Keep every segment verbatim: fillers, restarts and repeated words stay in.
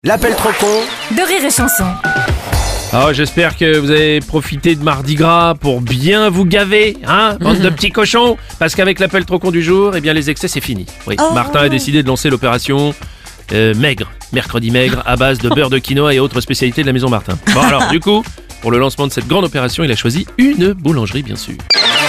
L'appel trop con de Rire et Chanson. Alors j'espère que vous avez profité de Mardi Gras pour bien vous gaver, hein, bande de petits cochons. Parce qu'avec l'appel trop con du jour, eh bien les excès c'est fini. Oui, Oh. Martin a décidé de lancer l'opération euh, maigre, mercredi maigre, à base de beurre de quinoa et autres spécialités de la maison Martin. Bon alors du coup, pour le lancement de cette grande opération, il a choisi une boulangerie bien sûr.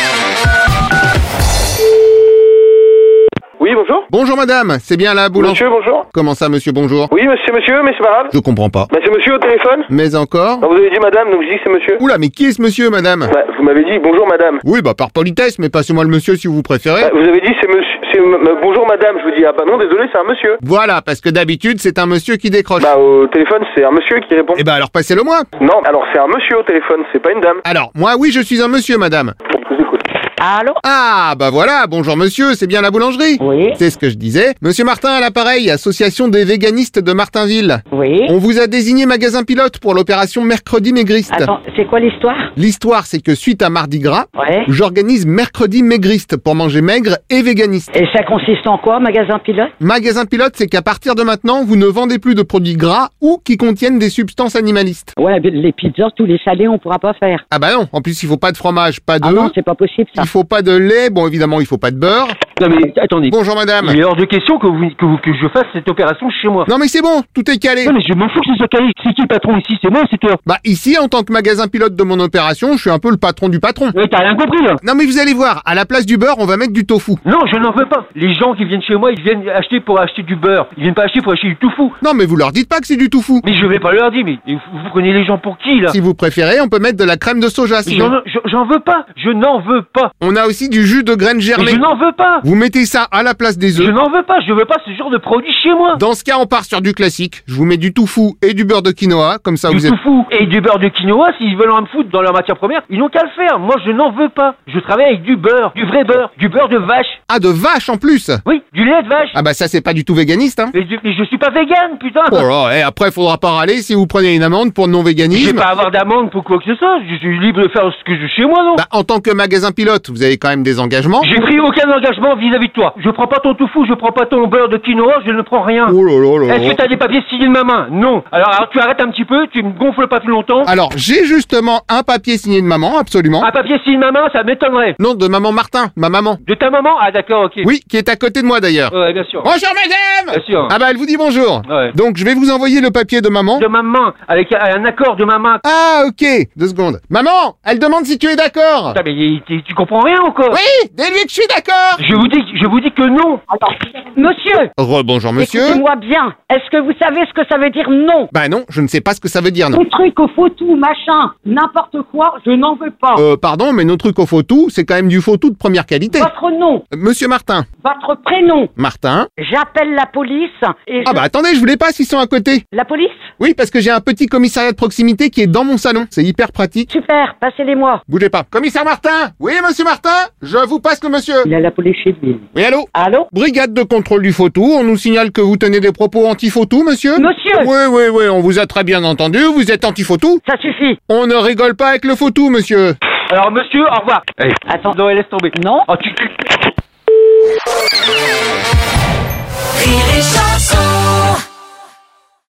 Oui, bonjour. Bonjour madame, c'est bien la boulangerie. Monsieur, bonjour. Comment ça monsieur, bonjour? Oui, monsieur, monsieur, mais c'est pas grave. Je comprends pas. Bah, c'est monsieur au téléphone. Mais encore? Non, vous avez dit madame, donc je dis que c'est monsieur. Oula, mais qui est ce monsieur madame? Bah, vous m'avez dit bonjour madame. Oui, bah par politesse, mais passez-moi le monsieur si vous préférez. Bah, vous avez dit c'est monsieur, c'est m- m- bonjour madame. Je vous dis ah bah non, désolé, c'est un monsieur. Voilà, parce que d'habitude c'est un monsieur qui décroche. Bah, au téléphone, c'est un monsieur qui répond. Eh bah alors passez-le moi. Non, alors c'est un monsieur au téléphone, c'est pas une dame. Alors, moi oui je suis un monsieur madame. Je vous écoute. Allô? Ah, bah voilà, bonjour monsieur, c'est bien la boulangerie? Oui, C'est ce que je disais. Monsieur Martin à l'appareil, association des véganistes de Martinville. oui. On vous a désigné magasin pilote pour l'opération Mercredi Maigriste. Attends, c'est quoi l'histoire? L'histoire, c'est que suite à Mardi Gras, Ouais. j'organise Mercredi Maigriste pour manger maigre et véganiste. Et ça consiste en quoi, magasin pilote? Magasin pilote, c'est qu'à partir de maintenant, vous ne vendez plus de produits gras ou qui contiennent des substances animalistes. Ouais, mais les pizzas, tous les salés, on pourra pas faire. Ah bah non, en plus il faut pas de fromage, pas Ah d'œufs, non, c'est pas possible ça. il faut pas de lait, bon évidemment il faut pas de beurre. Non mais attendez, Bonjour madame. il est hors de question que, vous, que, vous- que je fasse cette opération chez moi. Non mais c'est bon, tout est calé. Non mais je m'en fous que ce soit calé. C'est qui le patron ici? C'est moi, c'est toi. Bah ici, en tant que magasin pilote de mon opération, je suis un peu le patron du patron. Ouais, t'as rien compris là. Non mais vous allez voir, à la place du beurre, on va mettre du tofu. Non, je n'en veux pas. Les gens qui viennent chez moi, ils viennent acheter pour acheter du beurre. Ils viennent pas acheter pour acheter du tofu. Non mais vous leur dites pas que c'est du tofu. Mais je vais pas leur dire, mais vous, vous prenez les gens pour qui là? Si vous préférez, on peut mettre de la crème de soja Mais sinon. J'en je- j'en veux pas. Je n'en veux pas. On a aussi du jus de graines Mais germées. je n'en veux pas. Vous mettez ça à la place des Je œufs. n'en veux pas. Je veux pas ce genre de produit chez moi. Dans ce cas, on part sur du classique. Je vous mets du tofu et du beurre de quinoa, comme ça Du vous êtes... tofu et du beurre de quinoa, s'ils veulent en me foutre dans leur matière première, ils n'ont qu'à le faire. Moi, je n'en veux pas. Je travaille avec du beurre, du vrai beurre, du beurre de vache. Ah, de vache en plus. Oui, du lait de vache. Ah bah ça c'est pas du tout véganiste, hein. Mais, je- mais je suis pas vegan, putain. Oh là, et après faudra pas râler si vous prenez une amende pour Je non-véganisme. vais pas avoir d'amende pour quoi que ce soit. Je suis libre de faire ce que je chez moi, non? Bah en tant que magasin pilote, vous avez quand même des engagements. J'ai pris aucun engagement vis-à-vis de toi. Je prends pas ton tofu, je prends pas ton beurre de quinoa, je ne prends rien. Oh là là là Est-ce que là. t'as des papiers signés de ma main? Non. Alors, alors tu arrêtes un petit peu, tu me gonfles pas plus longtemps. Alors j'ai justement un papier signé de maman, absolument. Un papier signé de ma main, ça m'étonnerait. Non, de maman Martin, ma maman. De ta maman? Ah d'accord, ok. Oui, qui est à côté de moi d'ailleurs. Ouais, bien sûr. Bonjour madame. Bien sûr. Ah bah elle vous dit bonjour. Ouais. Donc je vais vous envoyer le papier de maman. De ma main, avec un accord de ma main. Ah ok, deux secondes. Maman, elle demande si tu es d'accord. Putain, mais il- tu, tu comprends rien encore? Oui, dis-lui que je suis d'accord. Je vous dis, je vous dis que non. Monsieur, Rebonjour monsieur. écoutez-moi bien. Est-ce que vous savez ce que ça veut dire non? Bah non, je ne sais pas ce que ça veut dire non. Tout truc au faux-tout, machin, n'importe quoi, je n'en veux pas. Euh, pardon, mais nos trucs au faux-tout, c'est quand même du faux-tout de première qualité. Votre nom, Euh, Monsieur Martin. votre prénom. Martin. J'appelle la police et Ah je- bah attendez, je voulais pas s'ils sont à côté. La police? Oui, parce que j'ai un petit commissariat de proximité qui est dans mon salon. C'est hyper pratique. Super, passez-les-moi. Bougez pas. Commissaire Martin. Oui, monsieur Martin. Je vous passe le monsieur. Il a la police chez lui. Oui, allô. Allô? Brigade de contrôle du faux-tout. On nous signale que vous tenez des propos anti-faux-tout, monsieur. Monsieur! Oui, oui, oui, on vous a très bien entendu. Vous êtes anti-faux-tout. Ça suffit. On ne rigole pas avec le faux-tout, monsieur. Alors monsieur, au revoir. Hey. Attends. Non, laisse tomber. Non? Oh, tu, tu... Rire et Chanson.